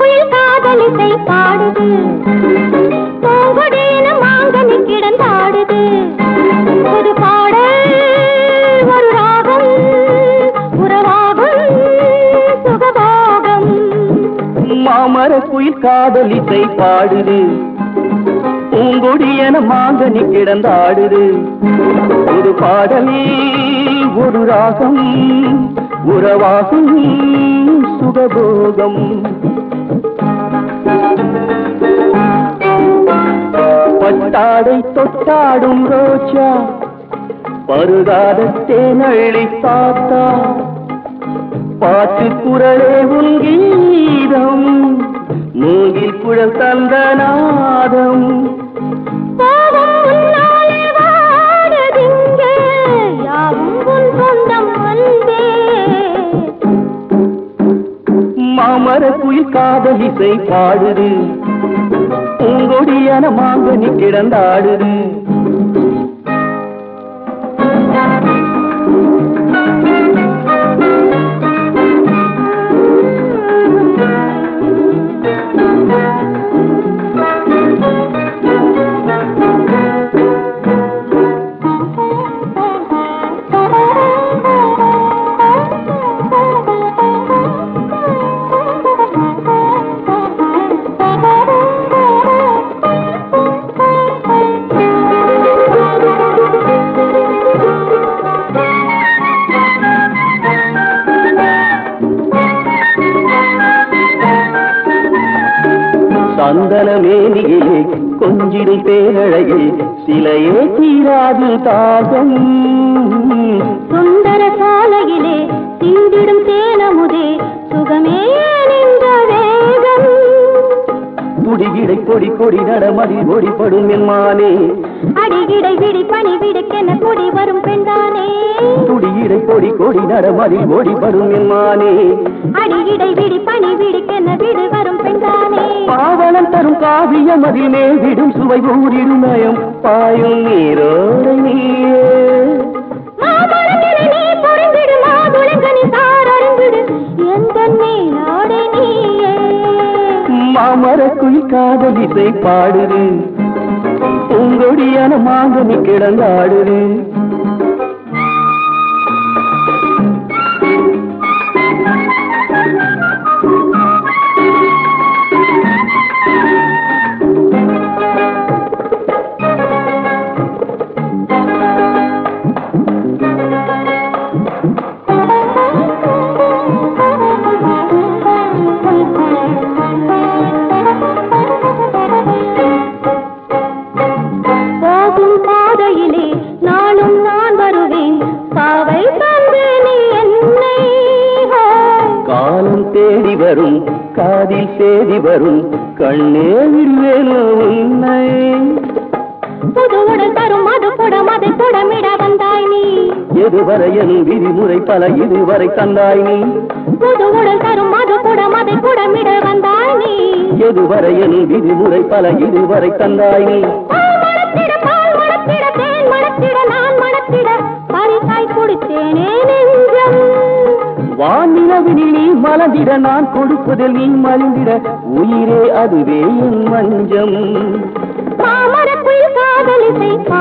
குயில் காதலிசை பாடுது, பூங்கொடியின மாங்கனி கிடந்தாடுது. ஒரு பாடல் ஒரு ராகம் உறவாகும் சுகபோகம். மாமர குயில் காதலிசை பாடுது, பூங்கொடியன மாங்கனி கிடந்தாடுது. ஒரு பாடல் ஒரு ராகம் உறவாகும் சுகபோகம். பட்டாடை தொட்டாடும் ரோஜா பருகாத தேனழி பார்த்தா, பாட்டு குரலே உன் கீதம், மூங்கில் குழல் தந்த நாதம். மாமர குயில் காதலிசை பாடுது, பூங்கொடியான மாங்கனி கிடந்தாடுது. சந்தன மேனியிலே கொஞ்சிடும் பேரழகே சிலையே தீராது தாகம். சுந்தர சாலையிலே சிந்திடும் தேனமுதே சுகமே நின்ற வேகம். துடிகிடை கொடி கொடி நடமதில் ஓடிப்படும் என் மானே, அடிகிடை விடி பணி விடுக்கென கூடி வரும் பெண்தானே. துடிகிடை கொடி கொடி நடமதில் ஓடிப்படும் என் மானே, அடிகிடை விடி பணி விடுக்கென விடு வரும் பெண்தானே. பாவனம் தரும் காவியம் அதில் மேல் விடும் சுவை ஊரிடும் நயம் பாயும் நீரோடை நீயே. மாமரத்திலே நீ பொறிந்திடு மாதுளங்கனி சாரறிந்திடு எந்த நீரோடை நீயே. மாமர குயில் காதலிசை பாடுது, பூங்கொடியான மாங்கனி கிடந்தாடுது. தேடி வரும் காதில் சேதி வரும் கண்ணே விடுவேனோ உன்னை. புதுவுடன் தரும் அது புடம் அதை புடமிட வந்தாய் நீ. எதுவரையனும் விதிமுறை பல இதுவரை தந்தாய் நீ. புதுவுடன் தரும் அது புடம் அதை புடமிட வந்தாய் நீ. எதுவரையனும் விதிமுறை பல இதுவரை தந்தாய் நீ. மணத்திட பால் மணத்திட தேன் மணத்திட நான் மணத்திட பரிசாய் கொடுத்தேனே நெஞ்சம். வானிலவினில் நீ மலர்ந்திட நான் கொடுப்பதில் நீ மலிந்திட உயிரே அதுவே என் மஞ்சம். மாமர குயில் காதலிசை